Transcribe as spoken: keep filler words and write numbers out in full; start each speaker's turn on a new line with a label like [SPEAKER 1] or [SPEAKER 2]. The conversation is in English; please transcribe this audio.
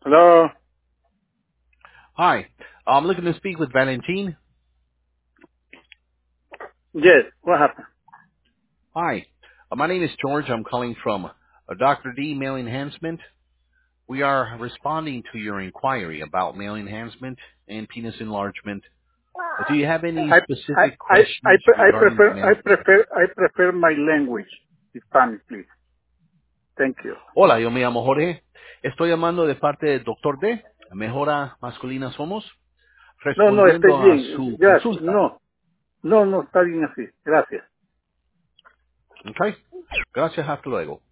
[SPEAKER 1] Hello.
[SPEAKER 2] Hi. I'm looking to speak with Valentin.
[SPEAKER 1] Yes. What happened?
[SPEAKER 2] Hi. Uh, my name is George. I'm calling from uh, Doctor D Male Enhancement. We are responding to your inquiry about male enhancement and penis enlargement. Uh, do you have any
[SPEAKER 1] I I
[SPEAKER 2] specific
[SPEAKER 1] I I,
[SPEAKER 2] questions
[SPEAKER 1] pre- I
[SPEAKER 2] regarding the
[SPEAKER 1] prefer I
[SPEAKER 2] male penis?
[SPEAKER 1] prefer I prefer my language, Spanish, please. Thank you.
[SPEAKER 2] Hola, yo me llamo Jorge. Estoy llamando de parte del Doctor D. Mejora Masculina Somos,
[SPEAKER 1] No, no, estoy
[SPEAKER 2] respondiendo a
[SPEAKER 1] bien.
[SPEAKER 2] su
[SPEAKER 1] Gracias.
[SPEAKER 2] consulta.
[SPEAKER 1] No, no, no, está bien así. Gracias.
[SPEAKER 2] ¿Ok? Gracias, hasta luego.